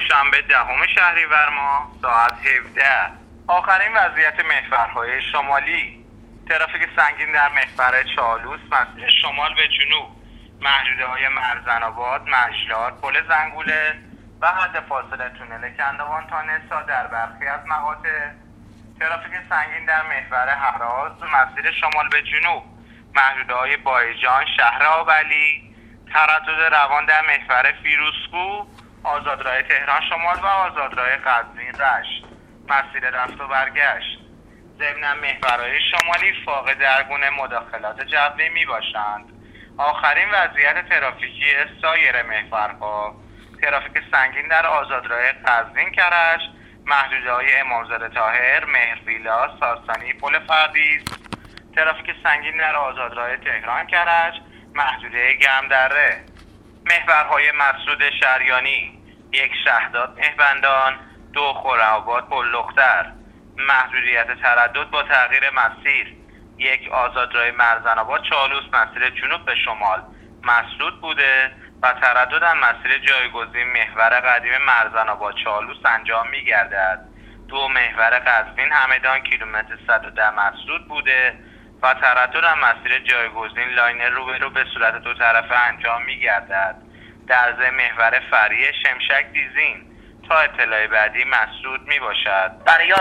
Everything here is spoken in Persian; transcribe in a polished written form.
دوشنبه 10 شهریور ماه ساعت 17. آخرین وضعیت محورهای شمالی. ترافیک سنگین در محور چالوس مسیر شمال به جنوب، محدوده‌های مرزن‌آباد، مجلار، پل زنگوله و حد فاصله تونل کندوان تا نسا در برخی از مقاطع. ترافیک سنگین در محور هراز مسیر شمال به جنوب، محدوده‌های بایجان، شهر آبلی. تردد روان در محور فیروزکوه، آزادراه تهران شمال و آزادراه قزوین رشت، مسیر رفت و برگشت. ضمن محورهای شمالی فاقد درگونه مداخلات جوی می باشند. آخرین وضعیت ترافیکی سایر محورها: ترافیک سنگین در آزادراه قزوین کرج، محدوده‌های امامزاده طاهر، مهرویلا، ساسانی، پل پرویز. ترافیک سنگین در آزادراه تهران کرج، محدوده گرمدره. محورهای مسعود شریانی: 1 شهداد مهبندان، 2 خرم‌آباد پل‌لختر. محدودیت تردد با تغییر مسیر: 1 آزادراه مرزن‌آباد چالوس مسیر جنوب به شمال مسدود بوده و تردد هم مسیر جایگزین محور قدیم مرزن‌آباد چالوس انجام می‌گردد. 2 محور قزوین همدان کیلومتر 110 مسدود بوده و تردد هم مسیر جایگزین لاین روبرو به صورت دو طرفه انجام می‌گردد. در ضمن محور فریه شمشک دیزین تا اطلاع بعدی مسدود می‌باشد.